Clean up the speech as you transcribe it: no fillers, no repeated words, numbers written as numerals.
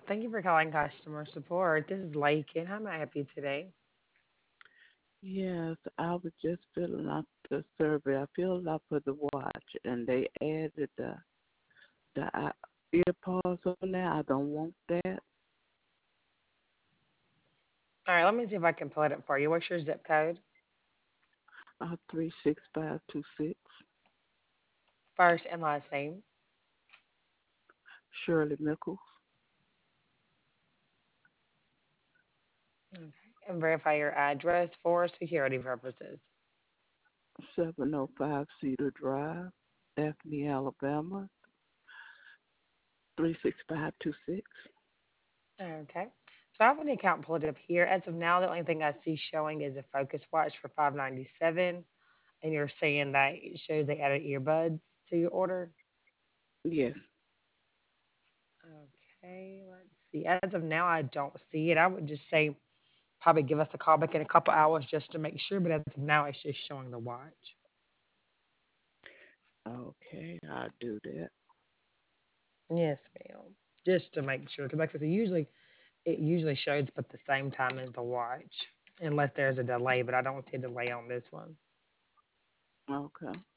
Thank you for calling customer support. This is Lakin. How may I help you today? Yes, I was just filling out the survey. I filled out for the watch, and they added the ear pods on there. I don't want that. All right, let me see if I can pull it up for you. What's your zip code? 36526. First and last name. Shirley Mickles, Okay. And verify your address for security purposes. 705 Cedar Drive, Daphne, Alabama, 36526. Okay. So I have an account pulled up here. As of now, the only thing I see showing is a Focus Watch for 597, and you're saying that it shows they added earbuds to your order. Yes. Okay, let's see. As of now, I don't see it. I would just say probably give us a call back in a couple hours just to make sure. But as of now, it's just showing the watch. Okay, I'll do that. Yes, ma'am. Just to make sure, because like I said, usually it usually shows up at the same time as the watch, unless there's a delay. But I don't see a delay on this one. Okay.